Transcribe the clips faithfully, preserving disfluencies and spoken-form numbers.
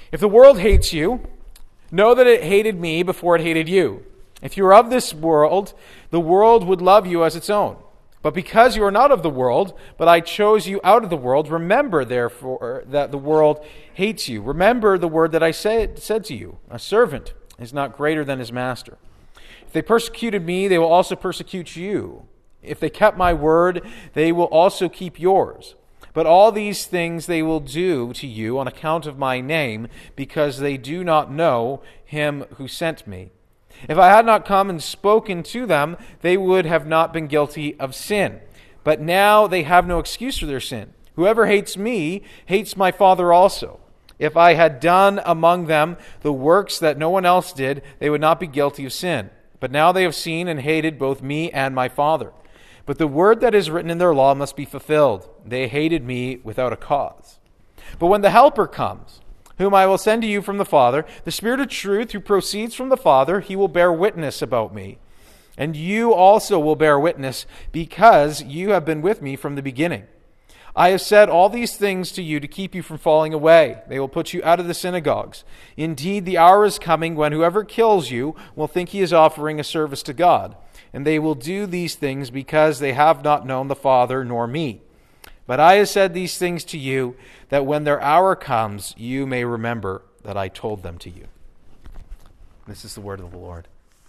If the world hates you, know that it hated me before it hated you. If you are of this world, the world would love you as its own. But because you are not of the world, but I chose you out of the world, remember, therefore, that the world hates you. Remember the word that I said, said to you, a servant is not greater than his master. If they persecuted me, they will also persecute you. If they kept my word, they will also keep yours. But all these things they will do to you on account of my name, because they do not know him who sent me. If I had not come and spoken to them, they would have not been guilty of sin. But now they have no excuse for their sin. Whoever hates me hates my Father also. If I had done among them the works that no one else did, they would not be guilty of sin. But now they have seen and hated both me and my Father. But the word that is written in their law must be fulfilled. They hated me without a cause. But when the Helper comes, whom I will send to you from the Father, the Spirit of truth who proceeds from the Father, he will bear witness about me. And you also will bear witness, because you have been with me from the beginning. I have said all these things to you to keep you from falling away. They will put you out of the synagogues. Indeed, the hour is coming when whoever kills you will think he is offering a service to God. And they will do these things because they have not known the Father nor me. But I have said these things to you, that when their hour comes, you may remember that I told them to you. This is the word of the Lord.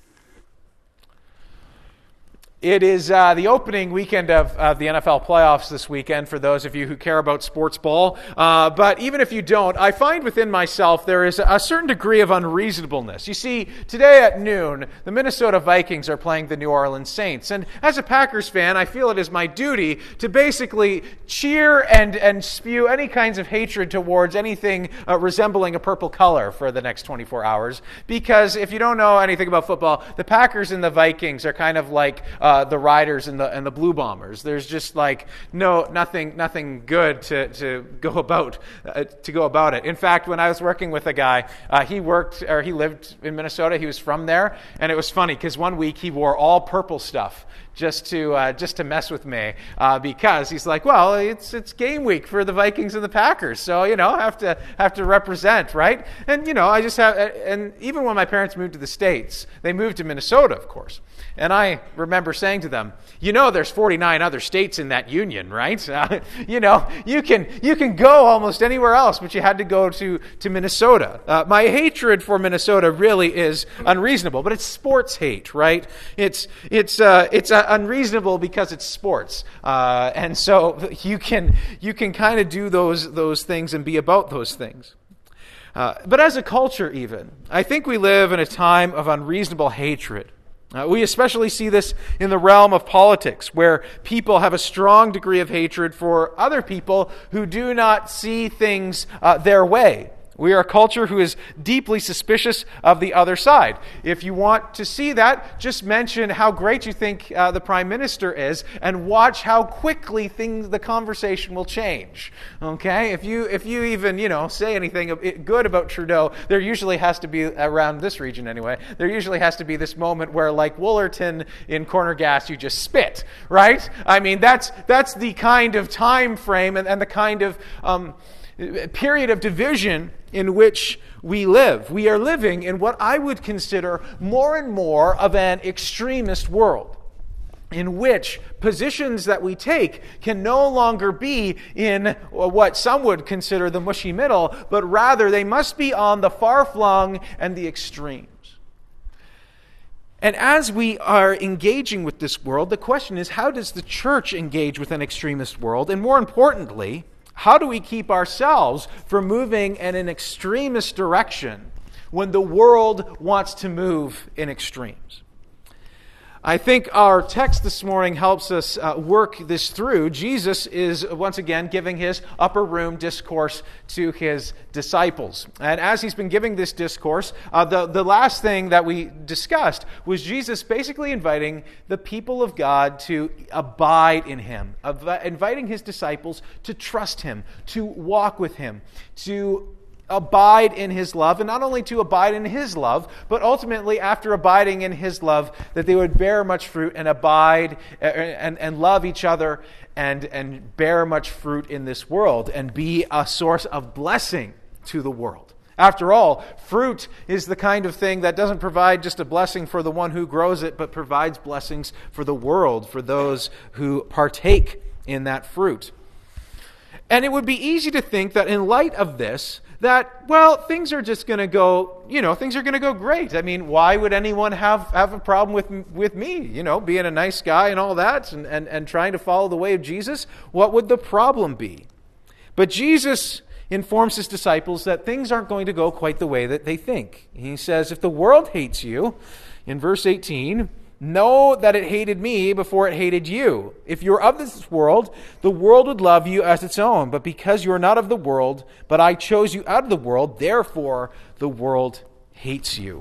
It is uh, the opening weekend of, of the N F L playoffs this weekend for those of you who care about sports ball. Uh, but even if you don't, I find within myself there is a certain degree of unreasonableness. You see, today at noon, the Minnesota Vikings are playing the New Orleans Saints. And as a Packers fan, I feel it is my duty to basically cheer and, and spew any kinds of hatred towards anything uh, resembling a purple color for the next twenty-four hours. Because if you don't know anything about football, the Packers and the Vikings are kind of like Uh, the Riders and the and the Blue Bombers. There's just like no nothing nothing good to to go about uh, to go about it. In fact, when I was working with a guy, uh, he worked or he lived in Minnesota. He was from there, and it was funny because one week he wore all purple stuff just to uh, just to mess with me uh, because he's like, well, it's it's game week for the Vikings and the Packers, so you know have to have to represent, right? And you know I just have and even when my parents moved to the States, they moved to Minnesota, of course. And I remember saying to them, you know, there's forty-nine other states in that union, right? Uh, you know, you can you can go almost anywhere else, but you had to go to, to Minnesota. Uh, my hatred for Minnesota really is unreasonable, but it's sports hate, right? It's it's uh, it's uh, unreasonable because it's sports, uh, and so you can you can kind of do those those things and be about those things. Uh, but as a culture, even, I think we live in a time of unreasonable hatred. Uh, we especially see this in the realm of politics, where people have a strong degree of hatred for other people who do not see things uh, their way. We are a culture who is deeply suspicious of the other side. If you want to see that, just mention how great you think uh, the Prime Minister is and watch how quickly things, the conversation will change. Okay? If you if you even, you know, say anything good about Trudeau, there usually has to be, around this region anyway, there usually has to be this moment where, like Woolerton in Corner Gas, you just spit, right? I mean, that's that's the kind of time frame and, and the kind of um, period of division in which we live. We are living in what I would consider more and more of an extremist world, in which positions that we take can no longer be in what some would consider the mushy middle, but rather they must be on the far-flung and the extremes. And as we are engaging with this world, the question is, how does the church engage with an extremist world? And more importantly, how do we keep ourselves from moving in an extremist direction when the world wants to move in extremes? I think our text this morning helps us uh, work this through. Jesus is once again giving his upper room discourse to his disciples. And as he's been giving this discourse, uh, the, the last thing that we discussed was Jesus basically inviting the people of God to abide in him, of, uh, inviting his disciples to trust him, to walk with him, to abide in his love, and not only to abide in his love, but ultimately after abiding in his love, that they would bear much fruit and abide and, and love each other and, and bear much fruit in this world and be a source of blessing to the world After all, fruit is the kind of thing that doesn't provide just a blessing for the one who grows it, but provides blessings for the world, for those who partake in that fruit. And it would be easy to think that in light of this, that, well, things are just going to go, you know, things are going to go great. I mean, why would anyone have, have a problem with with me, you know, being a nice guy and all that, and, and, and trying to follow the way of Jesus? What would the problem be? But Jesus informs his disciples that things aren't going to go quite the way that they think. He says, if the world hates you, in verse eighteen, know that it hated me before it hated you. If you're of this world, the world would love you as its own. But because you are not of the world, but I chose you out of the world, therefore the world hates you.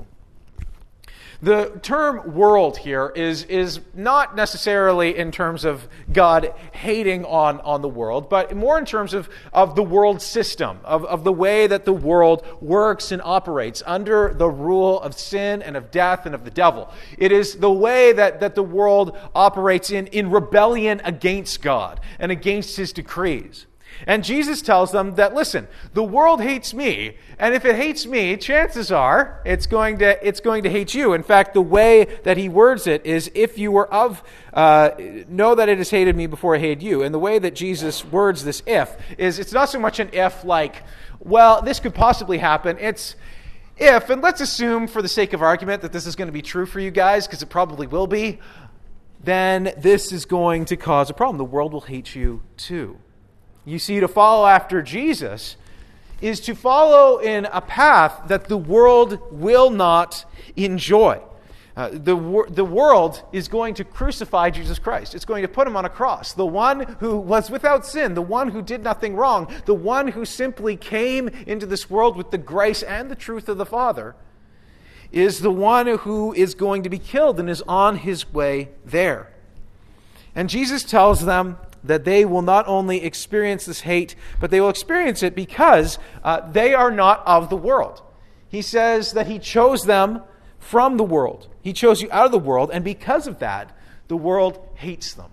The term world here is, is not necessarily in terms of God hating on, on the world, but more in terms of, of the world system, of, of the way that the world works and operates under the rule of sin and of death and of the devil. It is the way that, that the world operates in, in rebellion against God and against his decrees. And Jesus tells them that, listen, the world hates me, and if it hates me, chances are it's going to it's going to hate you. In fact, the way that he words it is, if you were of, uh, know that it has hated me before it hated you. And the way that Jesus words this if is, it's not so much an if like, well, this could possibly happen. It's if, and let's assume for the sake of argument that this is going to be true for you guys, because it probably will be, then this is going to cause a problem. The world will hate you too. You see, to follow after Jesus is to follow in a path that the world will not enjoy. Uh, the, the world is going to crucify Jesus Christ. It's going to put him on a cross. The one who was without sin, the one who did nothing wrong, the one who simply came into this world with the grace and the truth of the Father, is the one who is going to be killed and is on his way there. And Jesus tells them that they will not only experience this hate, but they will experience it because uh, they are not of the world. He says that he chose them from the world. He chose you out of the world, and because of that, the world hates them.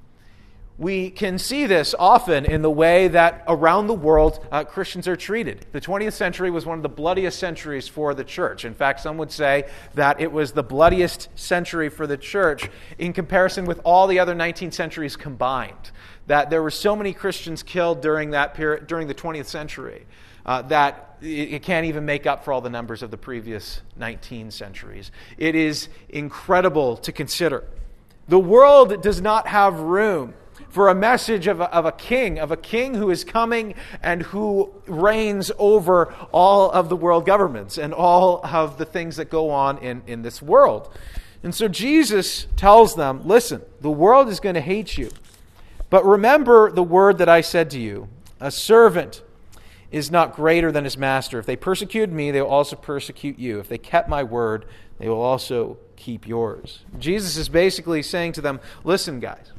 We can see this often in the way that around the world uh, Christians are treated. The twentieth century was one of the bloodiest centuries for the church. In fact, some would say that it was the bloodiest century for the church in comparison with all the other nineteen centuries combined. That there were so many Christians killed during that period, during the twentieth century, uh, that it, it can't even make up for all the numbers of the previous nineteen centuries. It is incredible to consider. The world does not have room for a message of a, of a king, of a king who is coming and who reigns over all of the world governments and all of the things that go on in, in this world. And so Jesus tells them, listen, the world is going to hate you. But remember the word that I said to you, a servant is not greater than his master. If they persecuted me, they will also persecute you. If they kept my word, they will also keep yours. Jesus is basically saying to them, listen, guys,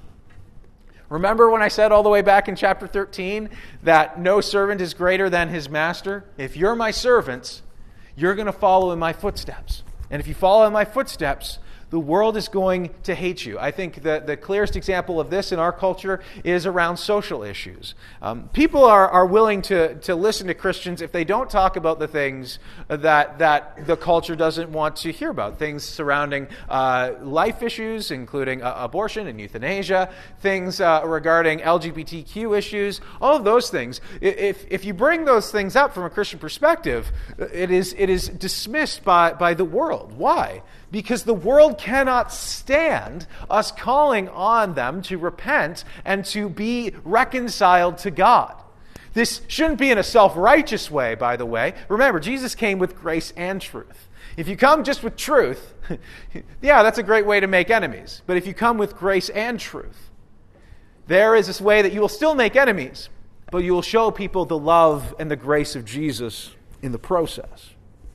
remember when I said all the way back in chapter thirteen that no servant is greater than his master? If you're my servants, you're going to follow in my footsteps. And if you follow in my footsteps, the world is going to hate you. I think the, the clearest example of this in our culture is around social issues. Um, people are, are willing to, to listen to Christians if they don't talk about the things that, that the culture doesn't want to hear about. Things surrounding uh, life issues, including uh, abortion and euthanasia, things uh, regarding L G B T Q issues, all of those things. If, if you bring those things up from a Christian perspective, it is, it is dismissed by, by the world. Why? Because the world cannot stand us calling on them to repent and to be reconciled to God. This shouldn't be in a self-righteous way, by the way. Remember, Jesus came with grace and truth. If you come just with truth, yeah, that's a great way to make enemies. But if you come with grace and truth, there is this way that you will still make enemies, but you will show people the love and the grace of Jesus in the process.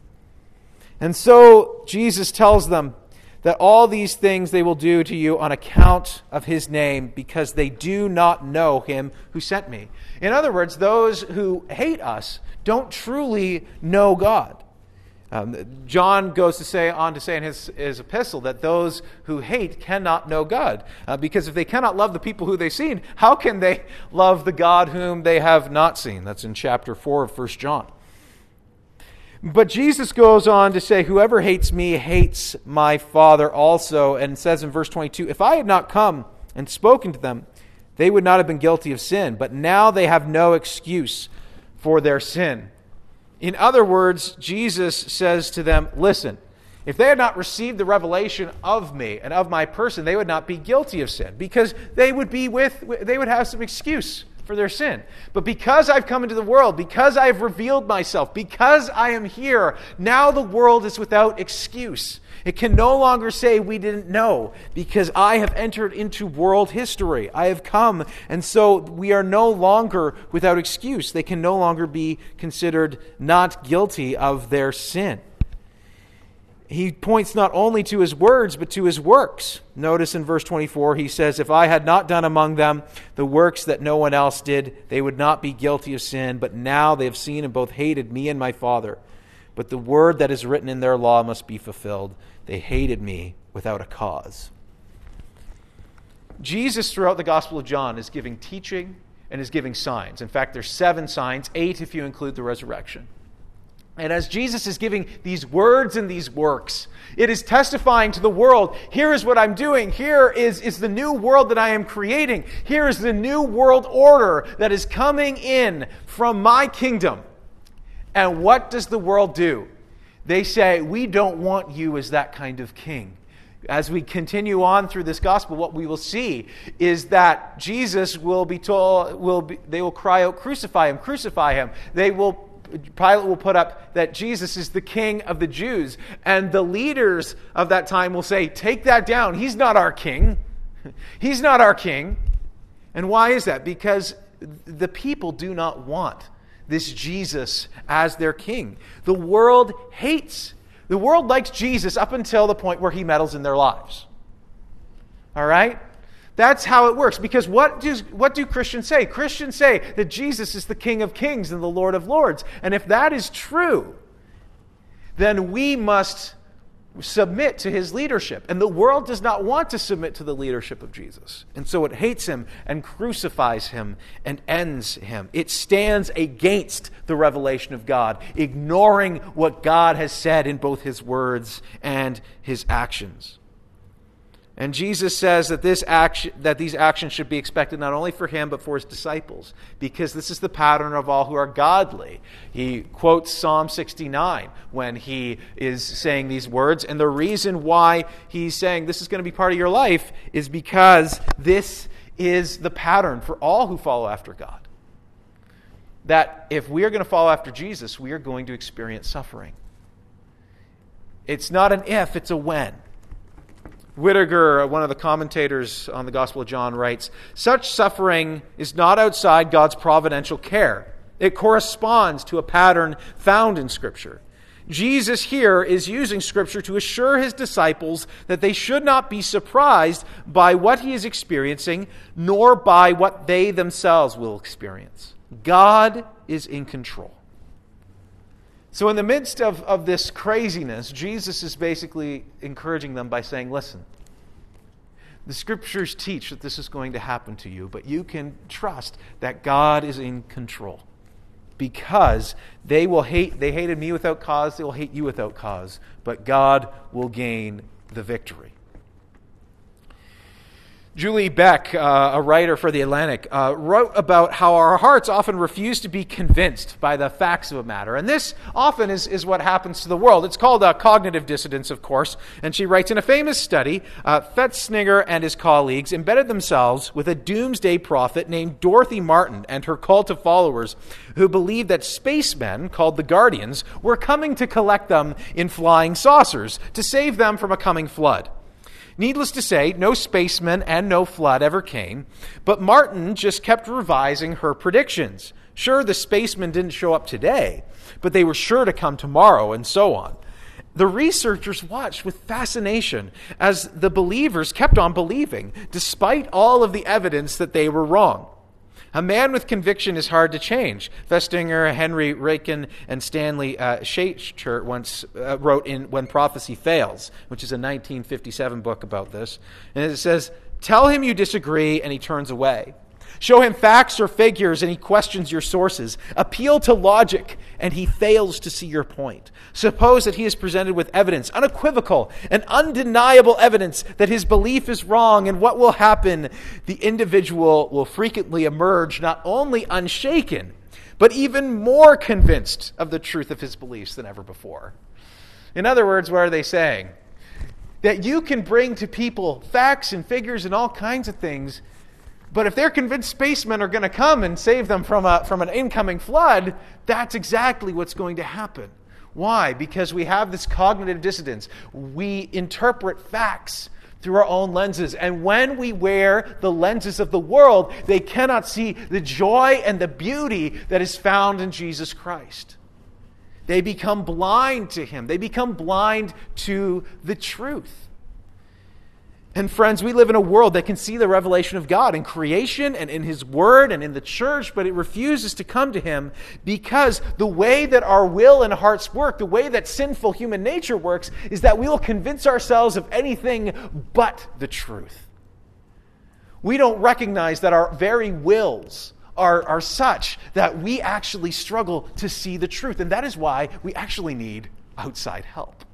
And so Jesus tells them that all these things they will do to you on account of his name, because they do not know him who sent me. In other words, those who hate us don't truly know God. Um, John goes to say on to say in his, his epistle that those who hate cannot know God. Uh, because if they cannot love the people who they've seen, how can they love the God whom they have not seen? That's in chapter four of First John. But Jesus goes on to say, whoever hates me hates my Father also, and says in verse twenty-two, if I had not come and spoken to them, they would not have been guilty of sin, but now they have no excuse for their sin. In other words, Jesus says to them, listen, if they had not received the revelation of me and of my person, they would not be guilty of sin, because they would be with, they would have some excuse for their sin. But because I've come into the world, because I've revealed myself, because I am here, now the world is without excuse. It can no longer say we didn't know, because I have entered into world history. I have come, and so we are no longer without excuse. They can no longer be considered not guilty of their sin. He points not only to his words, but to his works. Notice in verse twenty-four, he says, if I had not done among them the works that no one else did, they would not be guilty of sin. But now they have seen and both hated me and my Father. But the word that is written in their law must be fulfilled. They hated me without a cause. Jesus, throughout the Gospel of John, is giving teaching and is giving signs. In fact, there's seven signs, eight if you include the resurrection. And as Jesus is giving these words and these works, it is testifying to the world, here is what I'm doing. Here is, is the new world that I am creating. Here is the new world order that is coming in from my kingdom. And what does the world do? They say, we don't want you as that kind of king. As we continue on through this gospel, what we will see is that Jesus will be told, will be, they will cry out, crucify him, crucify him. They will Pilate will put up that Jesus is the king of the Jews. And the leaders of that time will say, take that down. He's not our king. He's not our king. And why is that? Because the people do not want this Jesus as their king. The world hates. The world likes Jesus up until the point where he meddles in their lives. All right? That's how it works. Because what do, what do Christians say? Christians say that Jesus is the King of Kings and the Lord of Lords. And if that is true, then we must submit to his leadership. And the world does not want to submit to the leadership of Jesus. And so it hates him and crucifies him and ends him. It stands against the revelation of God, ignoring what God has said in both his words and his actions. And Jesus says that this action, that these actions should be expected not only for him, but for his disciples, because this is the pattern of all who are godly. He quotes Psalm sixty-nine when he is saying these words, and the reason why he's saying this is going to be part of your life is because this is the pattern for all who follow after God. That if we are going to follow after Jesus, we are going to experience suffering. It's not an if, it's a when. Whittaker, one of the commentators on the Gospel of John, writes, such suffering is not outside God's providential care. It corresponds to a pattern found in Scripture. Jesus here is using Scripture to assure his disciples that they should not be surprised by what he is experiencing, nor by what they themselves will experience. God is in control. So in the midst of, of this craziness, Jesus is basically encouraging them by saying, listen, the Scriptures teach that this is going to happen to you, but you can trust that God is in control. Because they will hate, they hated me without cause, they will hate you without cause, but God will gain the victory. Julie Beck, uh, a writer for The Atlantic, uh, wrote about how our hearts often refuse to be convinced by the facts of a matter. And this often is, is what happens to the world. It's called uh, cognitive dissonance, of course. And she writes, in a famous study, uh, Fetzinger and his colleagues embedded themselves with a doomsday prophet named Dorothy Martin and her cult of followers who believed that spacemen, called the Guardians, were coming to collect them in flying saucers to save them from a coming flood. Needless to say, no spacemen and no flood ever came, but Martin just kept revising her predictions. Sure, the spacemen didn't show up today, but they were sure to come tomorrow, and so on. The researchers watched with fascination as the believers kept on believing, despite all of the evidence that they were wrong. A man with conviction is hard to change. Festinger, Henry Rakin, and Stanley uh, Schachter once uh, wrote in When Prophecy Fails, which is a nineteen fifty-seven book about this. And it says, tell him you disagree and he turns away. Show him facts or figures and he questions your sources. Appeal to logic and he fails to see your point. Suppose that he is presented with evidence, unequivocal and undeniable evidence that his belief is wrong, and what will happen? The individual will frequently emerge not only unshaken, but even more convinced of the truth of his beliefs than ever before. In other words, what are they saying? That you can bring to people facts and figures and all kinds of things, but if they're convinced spacemen are going to come and save them from a, from an incoming flood, that's exactly what's going to happen. Why? Because we have this cognitive dissonance. We interpret facts through our own lenses. And when we wear the lenses of the world, they cannot see the joy and the beauty that is found in Jesus Christ. They become blind to him. They become blind to the truth. And friends, we live in a world that can see the revelation of God in creation and in his word and in the church, but it refuses to come to him because the way that our will and hearts work, the way that sinful human nature works, is that we will convince ourselves of anything but the truth. We don't recognize that our very wills Are, are such that we actually struggle to see the truth. And that is why we actually need outside help.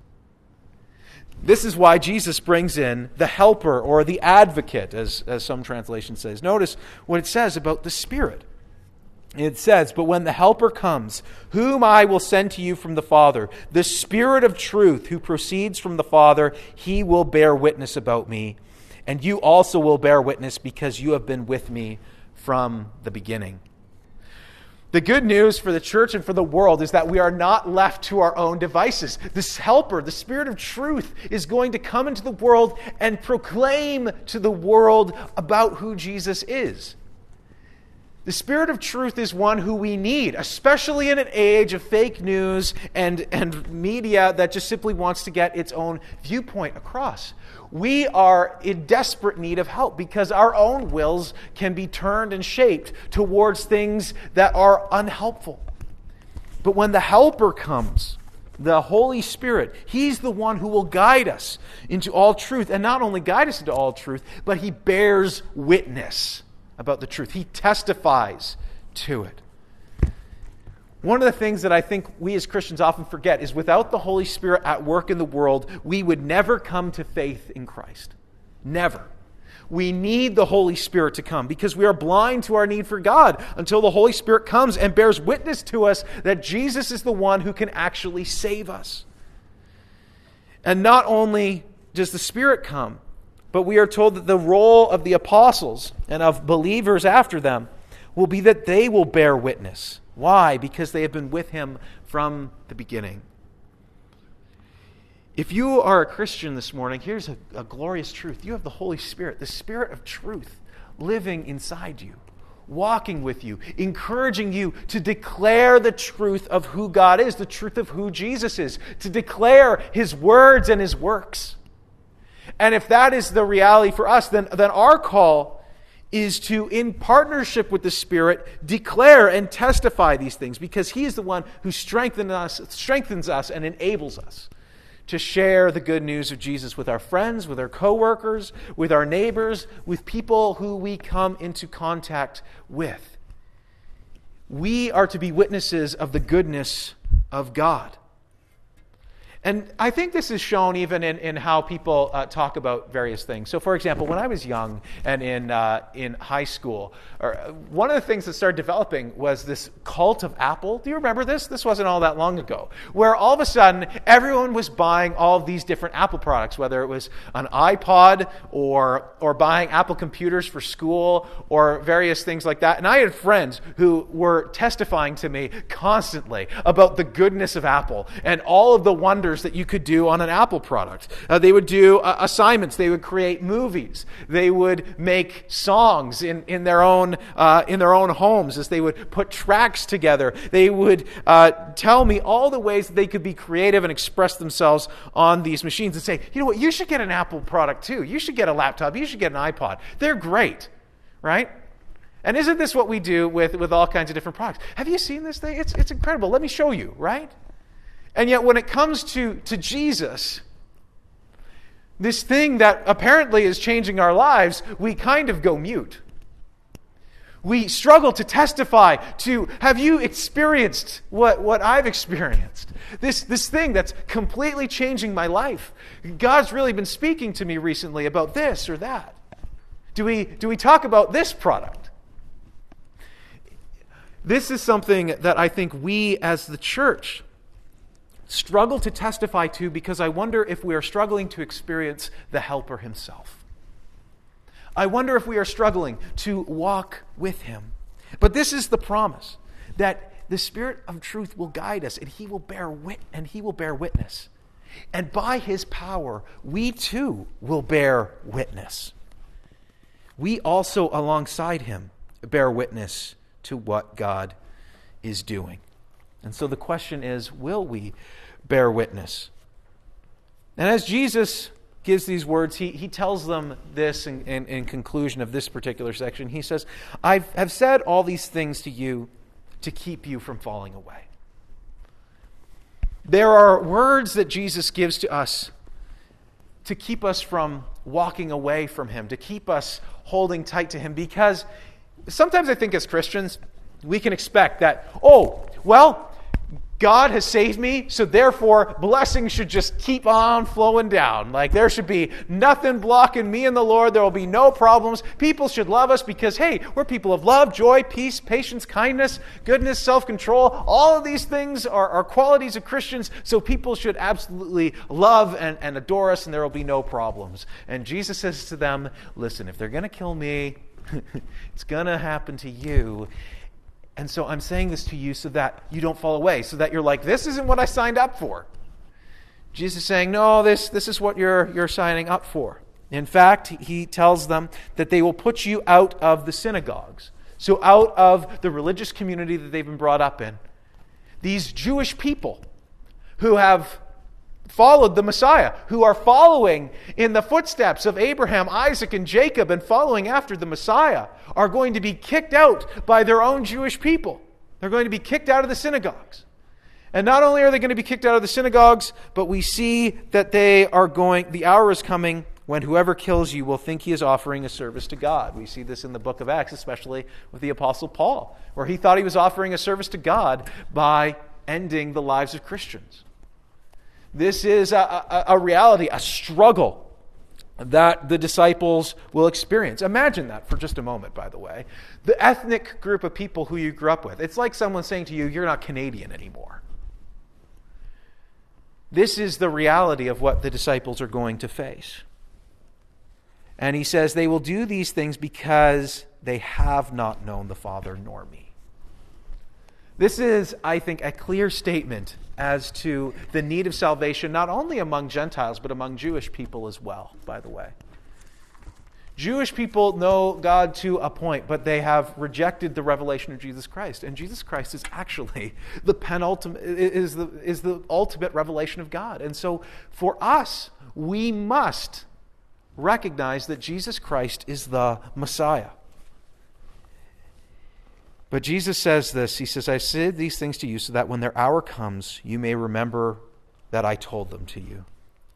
This is why Jesus brings in the helper or the advocate, as, as some translation says. Notice what it says about the Spirit. It says, "But when the helper comes, whom I will send to you from the Father, the Spirit of truth who proceeds from the Father, he will bear witness about me. And you also will bear witness because you have been with me from the beginning." The good news for the church and for the world is that we are not left to our own devices. This helper, the Spirit of truth, is going to come into the world and proclaim to the world about who Jesus is. The Spirit of truth is one who we need, especially in an age of fake news and, and media that just simply wants to get its own viewpoint across. We are in desperate need of help because our own wills can be turned and shaped towards things that are unhelpful. But when the helper comes, the Holy Spirit, he's the one who will guide us into all truth. And not only guide us into all truth, but he bears witness about the truth. He testifies to it. One of the things that I think we as Christians often forget is without the Holy Spirit at work in the world, we would never come to faith in Christ. Never. We need the Holy Spirit to come because we are blind to our need for God until the Holy Spirit comes and bears witness to us that Jesus is the one who can actually save us. And not only does the Spirit come, but we are told that the role of the apostles and of believers after them will be that they will bear witness. Why? Because they have been with him from the beginning. If you are a Christian this morning, here's a, a glorious truth. You have the Holy Spirit, the Spirit of truth, living inside you, walking with you, encouraging you to declare the truth of who God is, the truth of who Jesus is, to declare his words and his works. And if that is the reality for us, then, then our call is to, in partnership with the Spirit, declare and testify these things because he is the one who strengthens us, strengthens us and enables us to share the good news of Jesus with our friends, with our coworkers, with our neighbors, with people who we come into contact with. We are to be witnesses of the goodness of God. And I think this is shown even in, in how people uh, talk about various things. So, for example, when I was young and in uh, in high school, or, uh, one of the things that started developing was this cult of Apple. Do you remember this? This wasn't all that long ago. Where all of a sudden, everyone was buying all of these different Apple products, whether it was an iPod or, or buying Apple computers for school or various things like that. And I had friends who were testifying to me constantly about the goodness of Apple and all of the wonders that you could do on an Apple product. Uh, they would do uh, assignments. They would create movies. They would make songs in, in their own uh, in their own homes as they would put tracks together. They would uh, tell me all the ways that they could be creative and express themselves on these machines and say, you know what, you should get an Apple product too. You should get a laptop. You should get an iPod. They're great, right? And isn't this what we do with, with all kinds of different products? Have you seen this thing? It's, it's incredible. Let me show you, right? And yet when it comes to, to Jesus, this thing that apparently is changing our lives, we kind of go mute. We struggle to testify to, have you experienced what, what I've experienced? This, this thing that's completely changing my life. God's really been speaking to me recently about this or that. Do we, do we talk about this product? This is something that I think we as the church struggle to testify to, because I wonder if we are struggling to experience the Helper himself. I wonder if we are struggling to walk with him. But this is the promise, that the Spirit of truth will guide us, and he will bear wit and he will bear witness. And by his power, we too will bear witness. We also, alongside him, bear witness to what God is doing. And so the question is, will we bear witness? And as Jesus gives these words, he, he tells them this in, in, in conclusion of this particular section. He says, I have said all these things to you to keep you from falling away. There are words that Jesus gives to us to keep us from walking away from him, to keep us holding tight to him, because sometimes I think as Christians, we can expect that, oh, well, God has saved me, so therefore blessings should just keep on flowing down. Like there should be nothing blocking me and the Lord. There will be no problems. People should love us because, hey, we're people of love, joy, peace, patience, kindness, goodness, self-control. All of these things are, are qualities of Christians, so people should absolutely love and, and adore us, and there will be no problems. And Jesus says to them, listen, if they're going to kill me, it's going to happen to you. And so I'm saying this to you so that you don't fall away, so that you're like, this isn't what I signed up for. Jesus is saying, no, this, this is what you're, you're signing up for. In fact, he tells them that they will put you out of the synagogues, so out of the religious community that they've been brought up in. These Jewish people who have followed the Messiah, who are following in the footsteps of Abraham, Isaac, and Jacob, and following after the Messiah, are going to be kicked out by their own Jewish people. They're going to be kicked out of the synagogues. And not only are they going to be kicked out of the synagogues, but we see that they are going, the hour is coming when whoever kills you will think he is offering a service to God. We see this in the book of Acts, especially with the Apostle Paul, where he thought he was offering a service to God by ending the lives of Christians. This is a, a, a reality, a struggle that the disciples will experience. Imagine that for just a moment, by the way. The ethnic group of people who you grew up with. It's like someone saying to you, you're not Canadian anymore. This is the reality of what the disciples are going to face. And he says they will do these things because they have not known the Father nor me. This is, I think, a clear statement as to the need of salvation, not only among Gentiles, but among Jewish people as well, by the way. Jewish people know God to a point, but they have rejected the revelation of Jesus Christ. And Jesus Christ is actually the penultimate, is the, is the ultimate revelation of God. And so for us, we must recognize that Jesus Christ is the Messiah. But Jesus says this, he says, I said these things to you so that when their hour comes, you may remember that I told them to you.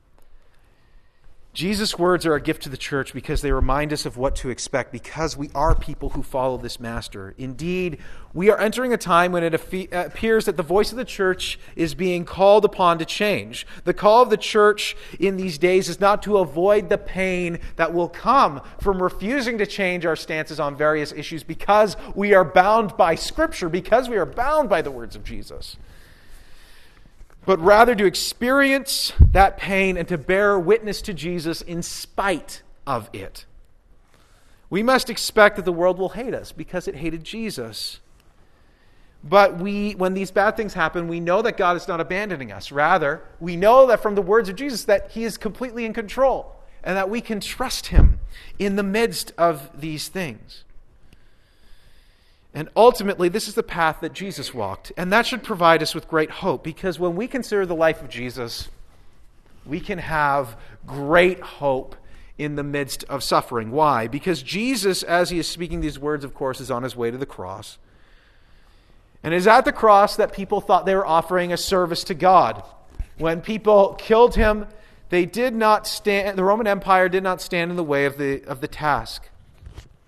Jesus' words are a gift to the church because they remind us of what to expect, because we are people who follow this master. Indeed, we are entering a time when it appears that the voice of the church is being called upon to change. The call of the church in these days is not to avoid the pain that will come from refusing to change our stances on various issues because we are bound by Scripture, because we are bound by the words of Jesus, but rather to experience that pain and to bear witness to Jesus in spite of it. We must expect that the world will hate us because it hated Jesus. But we, when these bad things happen, we know that God is not abandoning us. Rather, we know that from the words of Jesus that he is completely in control and that we can trust him in the midst of these things. And ultimately, this is the path that Jesus walked. And that should provide us with great hope, because when we consider the life of Jesus, we can have great hope in the midst of suffering. Why? Because Jesus, as he is speaking these words, of course, is on his way to the cross. And it is at the cross that people thought they were offering a service to God. When people killed him, they did not stand, the Roman Empire did not stand in the way of the, of the task.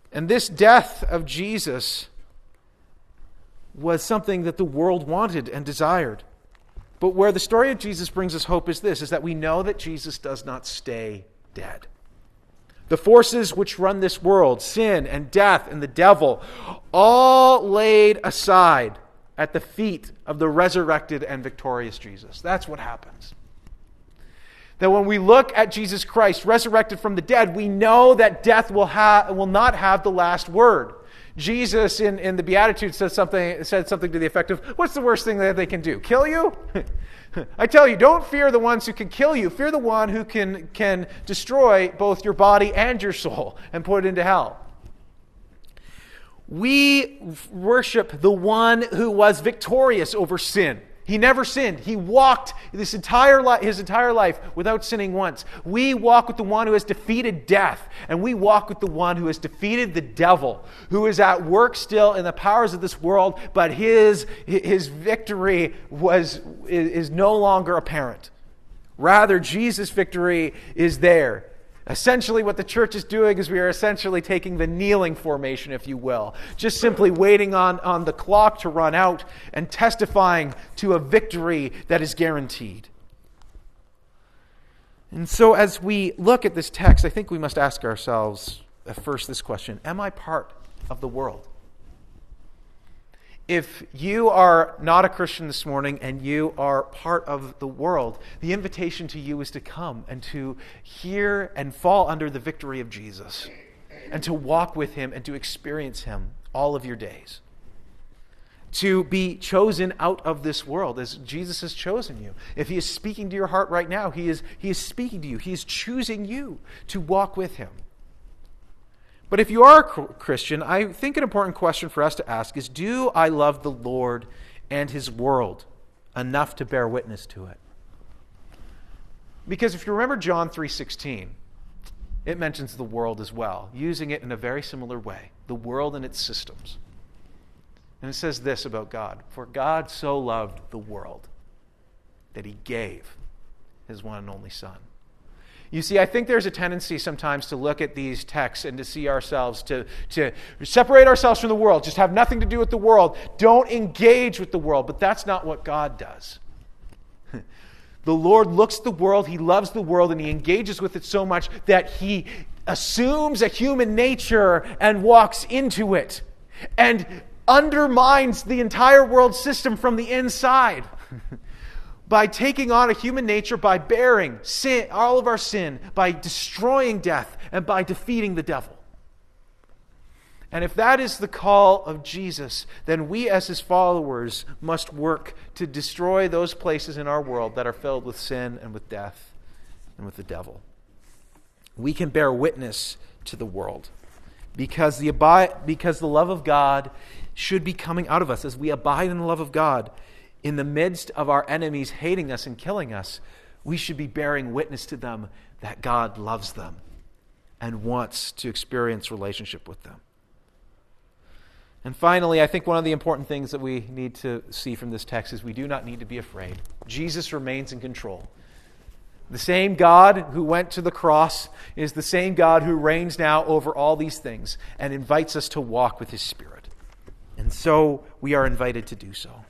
And this death of Jesus was something that the world wanted and desired. But where the story of Jesus brings us hope is this, is that we know that Jesus does not stay dead. The forces which run this world, sin and death and the devil, all laid aside at the feet of the resurrected and victorious Jesus. That's what happens. That when we look at Jesus Christ resurrected from the dead, we know that death will, ha- will not have the last word. Jesus in, in the Beatitudes said something, said something to the effect of, what's the worst thing that they can do? Kill you? I tell you, don't fear the ones who can kill you. Fear the one who can, can destroy both your body and your soul and put it into hell. We worship the one who was victorious over sin. He never sinned. He walked this entire li- his entire life without sinning once. We walk with the one who has defeated death, and we walk with the one who has defeated the devil, who is at work still in the powers of this world, but his, his victory was, is no longer apparent. Rather, Jesus' victory is there. Essentially, what the church is doing is we are essentially taking the kneeling formation, if you will, just simply waiting on, on the clock to run out and testifying to a victory that is guaranteed. And so as we look at this text, I think we must ask ourselves at first this question: am I part of the world? If you are not a Christian this morning and you are part of the world, the invitation to you is to come and to hear and fall under the victory of Jesus and to walk with him and to experience him all of your days. To be chosen out of this world as Jesus has chosen you. If he is speaking to your heart right now, he is, he is speaking to you. He is choosing you to walk with him. But if you are a Christian, I think an important question for us to ask is, do I love the Lord and his world enough to bear witness to it? Because if you remember John three sixteen, it mentions the world as well, using it in a very similar way, the world and its systems. And it says this about God: for God so loved the world that he gave his one and only Son. You see, I think there's a tendency sometimes to look at these texts and to see ourselves, to, to separate ourselves from the world, just have nothing to do with the world, don't engage with the world. But that's not what God does. The Lord looks at the world, he loves the world, and he engages with it so much that he assumes a human nature and walks into it and undermines the entire world system from the inside. By taking on a human nature, by bearing sin, all of our sin, by destroying death, and by defeating the devil. And if that is the call of Jesus, then we as his followers must work to destroy those places in our world that are filled with sin and with death and with the devil. We can bear witness to the world because the abide, because the love of God should be coming out of us as we abide in the love of God. In the midst of our enemies hating us and killing us, we should be bearing witness to them that God loves them and wants to experience relationship with them. And finally, I think one of the important things that we need to see from this text is we do not need to be afraid. Jesus remains in control. The same God who went to the cross is the same God who reigns now over all these things and invites us to walk with his Spirit. And so we are invited to do so.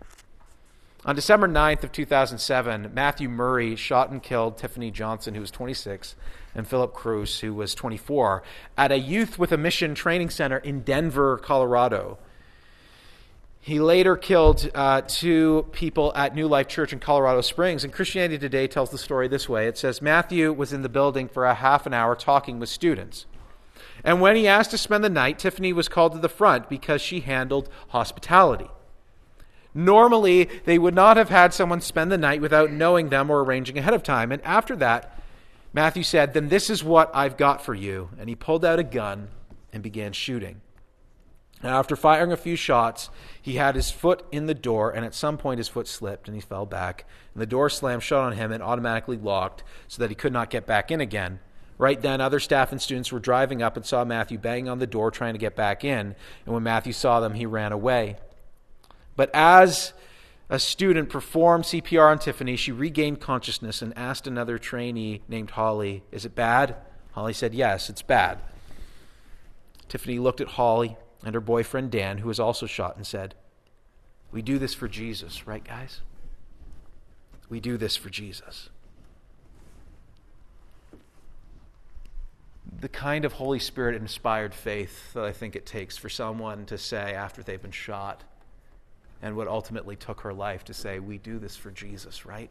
On December ninth of two thousand seven, Matthew Murray shot and killed Tiffany Johnson, who was twenty-six, and Philip Cruz, who was twenty-four, at a Youth with a Mission training center in Denver, Colorado. He later killed uh, two people at New Life Church in Colorado Springs, and Christianity Today tells the story this way. It says, Matthew was in the building for a half an hour talking with students. And when he asked to spend the night, Tiffany was called to the front because she handled hospitality. Normally, they would not have had someone spend the night without knowing them or arranging ahead of time. And after that, Matthew said, then this is what I've got for you. And he pulled out a gun and began shooting. And after firing a few shots, he had his foot in the door, and at some point his foot slipped and he fell back. And the door slammed shut on him and automatically locked so that he could not get back in again. Right then, other staff and students were driving up and saw Matthew banging on the door trying to get back in. And when Matthew saw them, he ran away. But as a student performed C P R on Tiffany, she regained consciousness and asked another trainee named Holly, is it bad? Holly said, yes, it's bad. Tiffany looked at Holly and her boyfriend Dan, who was also shot, and said, "We do this for Jesus, right, guys? We do this for Jesus." The kind of Holy Spirit-inspired faith that I think it takes for someone to say after they've been shot, and what ultimately took her life, to say, "We do this for Jesus," right?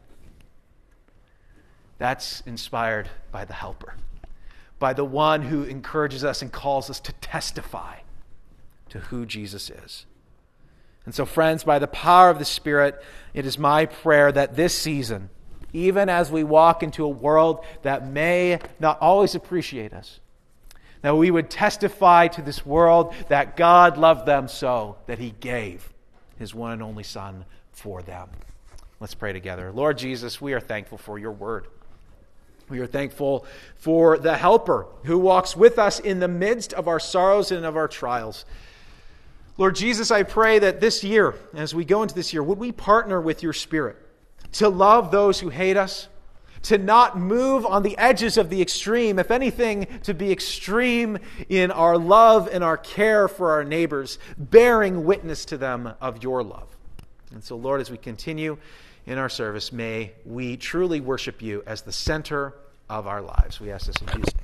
That's inspired by the Helper, by the one who encourages us and calls us to testify to who Jesus is. And so, friends, by the power of the Spirit, it is my prayer that this season, even as we walk into a world that may not always appreciate us, that we would testify to this world that God loved them so that he gave his one and only Son for them. Let's pray together. Lord Jesus, we are thankful for your word. We are thankful for the Helper who walks with us in the midst of our sorrows and of our trials. Lord Jesus, I pray that this year, as we go into this year, would we partner with your Spirit to love those who hate us, to not move on the edges of the extreme, if anything, to be extreme in our love and our care for our neighbors, bearing witness to them of your love. And so, Lord, as we continue in our service, may we truly worship you as the center of our lives. We ask this in Jesus' name.